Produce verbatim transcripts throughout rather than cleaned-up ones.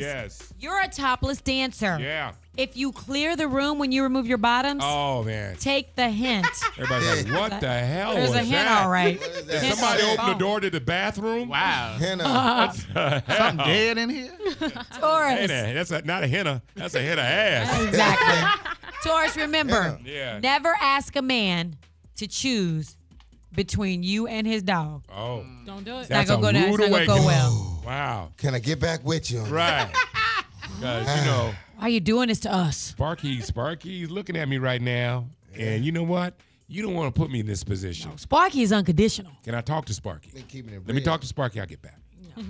Yes. You're a topless dancer. Yeah. If you clear the room when you remove your bottoms, Oh, man. take the hint. Everybody's like, what the hell There's was a hint, that? all right. Did somebody open the door to the bathroom? Wow. Henna. Something dead in here? Taurus. Hey, there, that's a, not a henna. That's a henna ass. Exactly. Taurus, remember, Yeah. never ask a man to choose between you and his dog. Oh. Don't do it. That's not gonna a go down. rude It's not gonna go awakening. well. Wow. Can I get back with you? Right. Because, you know, Why are you doing this to us? Sparky, Sparky's looking at me right now. And you know what? You don't want to put me in this position. Sparky is unconditional. Can I talk to Sparky? Been keeping it Let me real. talk to Sparky. I'll get back.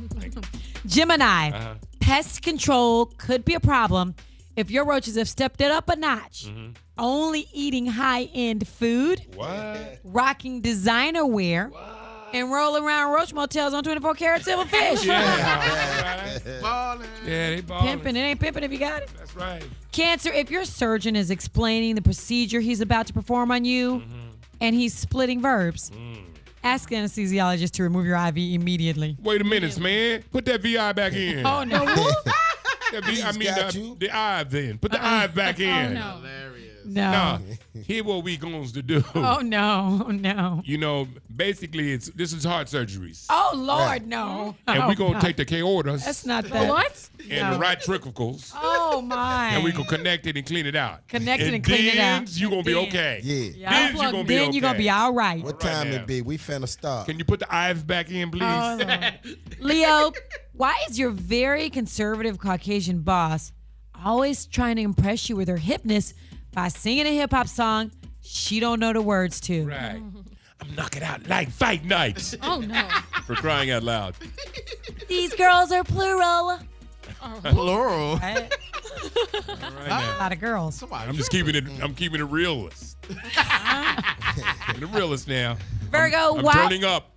Gemini, Uh-huh. pest control could be a problem if your roaches have stepped it up a notch. Mm-hmm. Only eating high-end food, What? rocking designer wear, and rolling around roach motels on twenty-four karat silver fish. Yeah. Balling. Yeah, they balling. Pimping, it ain't pimping if you got it. That's right. Cancer, if your surgeon is explaining the procedure he's about to perform on you Mm-hmm. and he's splitting verbs, Mm. ask the anesthesiologist to remove your I V immediately. Wait a minute, man. Put that V I back in. Oh, no. That V- I He's mean, got the, you. the eye then. Put the eye back in. Oh, no. Hilarious. No. Nah, here what we going to do. Oh, no. Oh, no. You know, basically, it's this is heart surgeries. Oh, Lord, no. and Oh, we're going to God. take the K-orders That's not that. What? and No. the right tricicles, Oh, my. and we can connect it and clean it out. Connect it and clean it out. you're going to be Then- okay. Yeah. Yeah. Then you're going to be Then okay. you're going to be all right. What Right time now. it be? We finna start. Can you put the eyes back in, please? Oh, Lord. Leo, why is your very conservative Caucasian boss always trying to impress you with her hipness by singing a hip hop song she don't know the words to? Right. I'm knocking out like fight nights. Oh, no. For crying out loud. These girls are plural. Plural. Right? All right A now. lot of girls. Somebody I'm just keeping it. I'm keeping it realist. Keeping it realist now. Virgo, I'm why? turning up.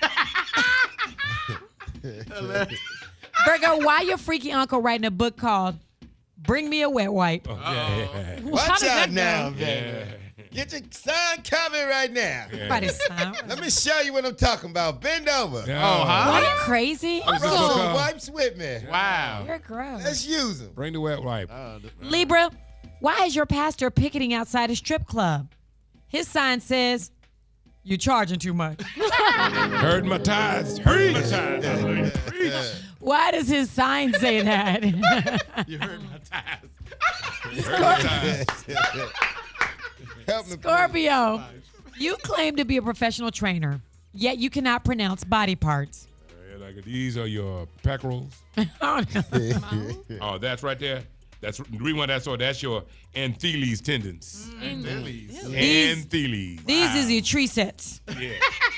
Virgo, why your freaky uncle writing a book called "Bring Me a Wet Wipe"? Oh, yeah. Watch does that out now, go? baby. Get your son coming right now. Everybody sound. Let me show you what I'm talking about. Bend over. Yeah. Oh, huh? Are you crazy? What is this Bring book some called? wipes with me. Wow. You're gross. Let's use them. Bring the wet wipe. Uh, the- Libra, why is your pastor picketing outside a strip club? His sign says, "You're charging too much." Heard my ties. Heard my ties. Preach. Why does his sign say that? you heard my ties. Heard my ties. Help me. please. Scorpio, you claim to be a professional trainer, yet you cannot pronounce body parts. Yeah, like these are your pectorals. Oh, no. Oh, that's right there. That's the reason why that's so. That's your Antilles tendons. Billy's. These- Antilles. These is your tree sets. Yeah.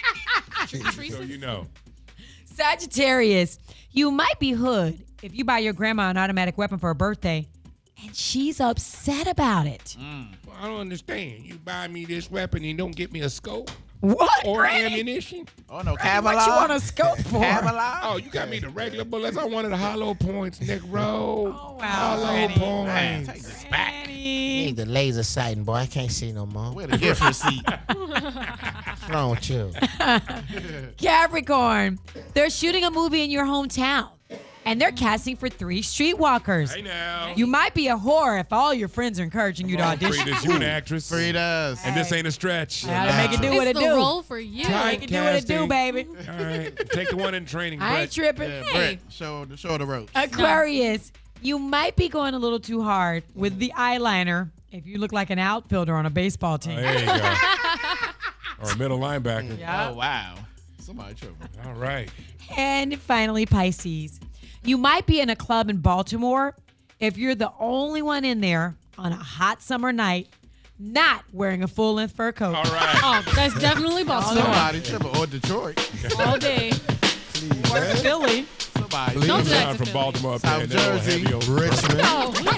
So you know. Sagittarius, you might be hood if you buy your grandma an automatic weapon for her birthday, and she's upset about it. Well, I don't understand. You buy me this weapon and don't get me a scope What, or Granny? ammunition. Oh, no. What Cavalry. you want a scope for? Cavalry. Oh, you got me the regular bullets. I wanted the hollow points, Nick Rowe. Oh, wow. Hollow Granny. Man, points. take this back. Granny. Need the laser sighting, boy. I can't see no more. Where the gift receipt? What's wrong with you? Capricorn, they're shooting a movie in your hometown, and they're casting for three streetwalkers. Hey now. You might be a whore if all your friends are encouraging you to audition. Frida's you an actress. Frida's. And this ain't a stretch. Gotta make it do what it It's the do. role for you. Type Make it do what it do, casting. baby. All right. Take the one in training. I ain't Brett. tripping. Yeah, Hey, Brett, show, the- show the ropes. Aquarius, you might be going a little too hard with the eyeliner if you look like an outfielder on a baseball team. There you go. Or a middle linebacker. Yeah. Oh, wow. Somebody tripping. All right. And finally, Pisces. You might be in a club in Baltimore if you're the only one in there on a hot summer night not wearing a full-length fur coat. All right. Oh, that's definitely Boston. Somebody tripping. Or Detroit. All day. Please, Or man. Philly. Somebody Please. Don't do that I'm to from Philly. Baltimore up South there. and they're all Jersey. heavy on- Richmond. Oh,